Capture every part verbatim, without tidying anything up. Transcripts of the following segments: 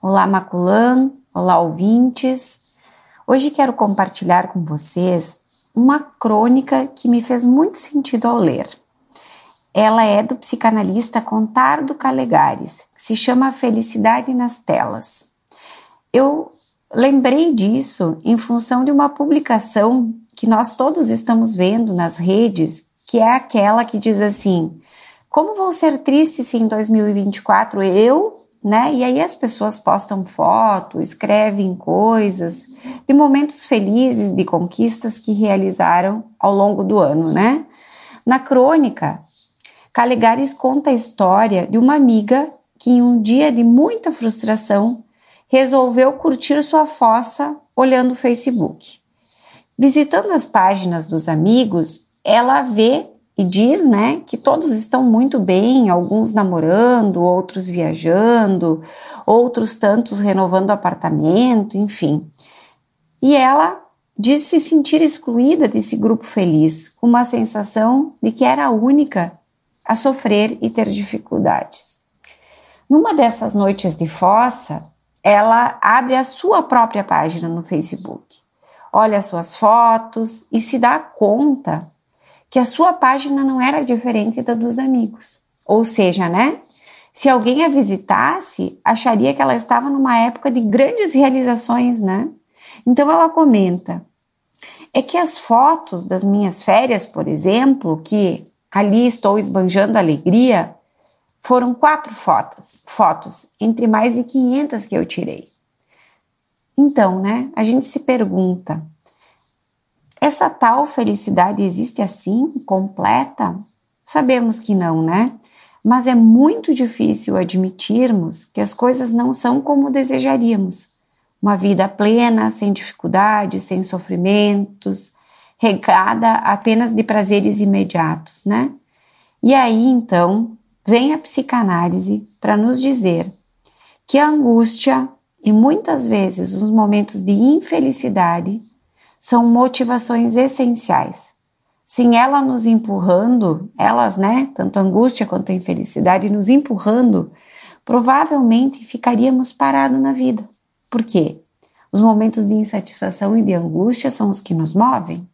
Olá, Maculan, olá, ouvintes. Hoje quero compartilhar com vocês uma crônica que me fez muito sentido ao ler. Ela é do psicanalista Contardo Calegari, que se chama Felicidade nas Telas. Eu lembrei disso em função de uma publicação que nós todos estamos vendo nas redes, que é aquela que diz assim: como vou ser triste se em dois mil e vinte e quatro eu... Né? E aí as pessoas postam foto, escrevem coisas de momentos felizes, de conquistas que realizaram ao longo do ano, né? Na crônica, Calegari conta a história de uma amiga que em um dia de muita frustração resolveu curtir sua fossa olhando o Facebook. Visitando as páginas dos amigos, ela vê e diz, né, que todos estão muito bem, alguns namorando, outros viajando, outros tantos renovando apartamento, enfim. E ela diz se sentir excluída desse grupo feliz, com uma sensação de que era a única a sofrer e ter dificuldades. Numa dessas noites de fossa, ela abre a sua própria página no Facebook, olha as suas fotos e se dá conta que a sua página não era diferente da dos amigos. Ou seja, né? Se alguém a visitasse, acharia que ela estava numa época de grandes realizações, né? Então ela comenta: é que as fotos das minhas férias, por exemplo, que ali estou esbanjando alegria, foram quatro fotos, fotos, entre mais de quinhentas que eu tirei. Então, né? A gente se pergunta: essa tal felicidade existe assim, completa? Sabemos que não, né? Mas é muito difícil admitirmos que as coisas não são como desejaríamos. Uma vida plena, sem dificuldades, sem sofrimentos, regada apenas de prazeres imediatos, né? E aí, então, vem a psicanálise para nos dizer que a angústia e muitas vezes os momentos de infelicidade são motivações essenciais. Sem ela nos empurrando, elas, né, tanto a angústia quanto a infelicidade nos empurrando, provavelmente ficaríamos parados na vida. Por quê? Os momentos de insatisfação e de angústia são os que nos movem.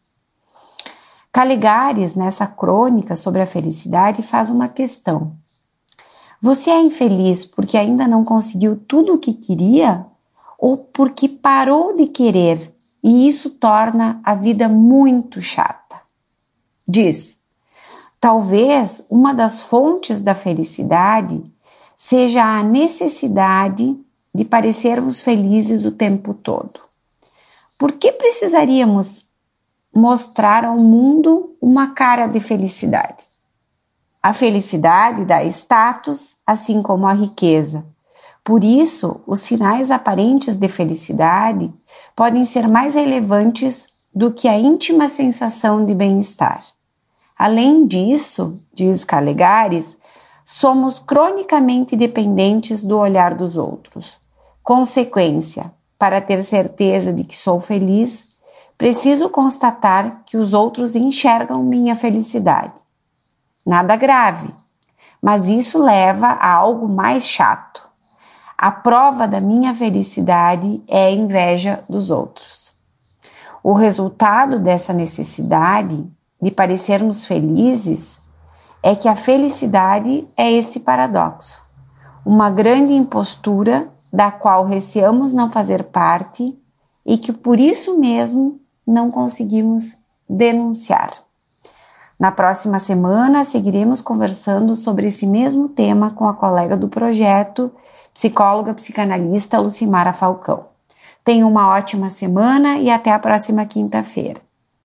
Calegari, nessa crônica sobre a felicidade, faz uma questão. Você é infeliz porque ainda não conseguiu tudo o que queria ou porque parou de querer? E isso torna a vida muito chata. Diz: talvez uma das fontes da felicidade seja a necessidade de parecermos felizes o tempo todo. Por que precisaríamos mostrar ao mundo uma cara de felicidade? A felicidade dá status, assim como a riqueza. Por isso, os sinais aparentes de felicidade podem ser mais relevantes do que a íntima sensação de bem-estar. Além disso, diz Calegari, somos cronicamente dependentes do olhar dos outros. Consequência, para ter certeza de que sou feliz, preciso constatar que os outros enxergam minha felicidade. Nada grave, mas isso leva a algo mais chato. A prova da minha felicidade é a inveja dos outros. O resultado dessa necessidade de parecermos felizes é que a felicidade é esse paradoxo, uma grande impostura da qual receamos não fazer parte e que por isso mesmo não conseguimos denunciar. Na próxima semana seguiremos conversando sobre esse mesmo tema com a colega do projeto, psicóloga psicanalista Lucimara Falcão. Tenha uma ótima semana e até a próxima quinta-feira.